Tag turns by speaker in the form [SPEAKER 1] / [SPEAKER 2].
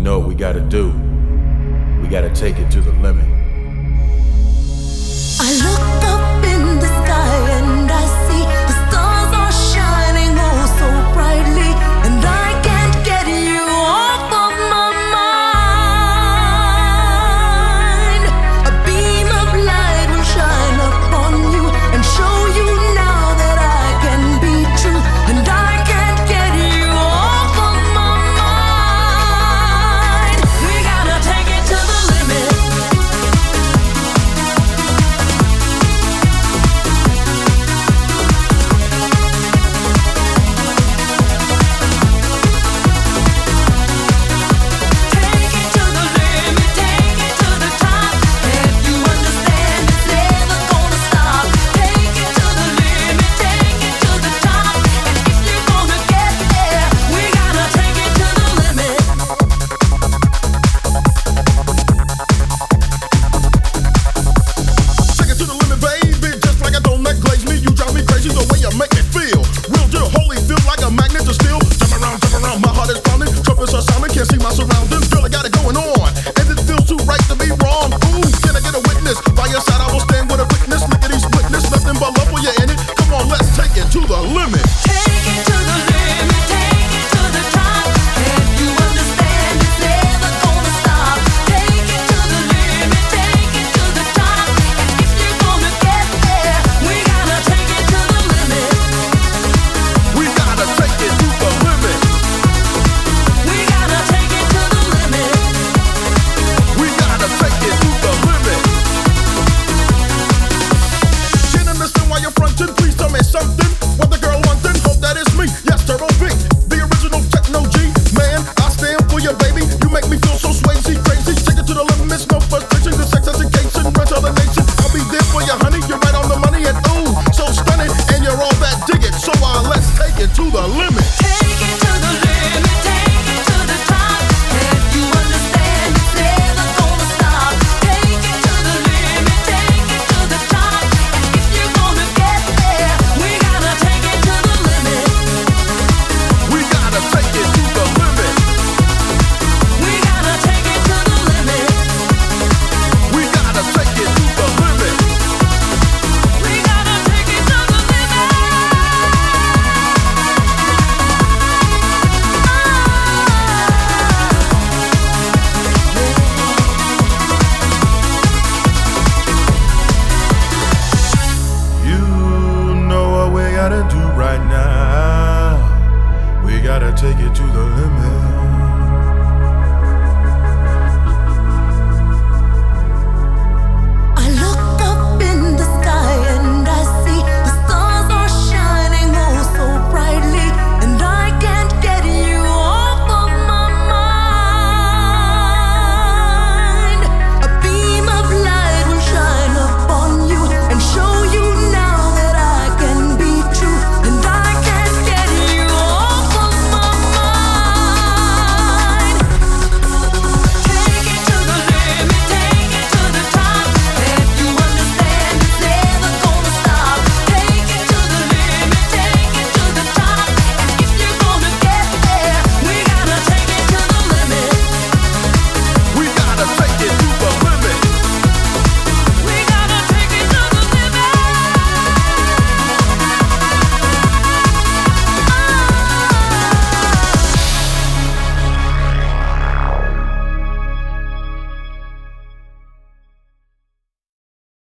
[SPEAKER 1] know what we gotta do. We gotta take it to the limit.
[SPEAKER 2] I look up in the sky and I see the stars are shining oh so brightly, and I can't get you off of my mind. A beam of light will shine upon you and show you now that I can be true, and I can't get you off of my mind. We gotta take it to the limit.
[SPEAKER 3] Can't see my surroundings, girl, I got it going on, and it feels too right to be wrong. Ooh, can I get a witness? By your side I will stand with a witness. Look at these witness, nothing but love for you in it. Come on, let's take it to the limit.
[SPEAKER 2] Take it to the limit, take it to the top. Can't you understand it's never gonna stop? Take it to the limit, take it to the top. And if you're gonna get there, we gotta take it to the limit.
[SPEAKER 3] We gotta take it to the limit.
[SPEAKER 2] We gotta take it to the limit.
[SPEAKER 3] We gotta take it to the limit. Can't understand why you're frontin'. Please tell me something. What the girl wantin'? Hope that is me. Yes, Turbo B, the original Techno G. Man, I stand for you, baby. You make me feel so swayzy, crazy. Take it to the limits, no frustration. The sex education, run to the nation. I'll be there for you, honey. You're right on the money, and ooh, so stunning. And you're all that dig it. So let's take it to the limit.
[SPEAKER 2] Take it to the limit, take it to the top. Can't you understand it's never gonna stop? Take it to the limit, take it to the top. And if you're gonna get there, we gotta take it to the limit.
[SPEAKER 3] We gotta take it to the limit.
[SPEAKER 2] We gotta take it to the limit.
[SPEAKER 3] We gotta take it to the limit.
[SPEAKER 2] We gotta take it to the limit.
[SPEAKER 1] You know what we gotta do right now. We gotta take it to the limit.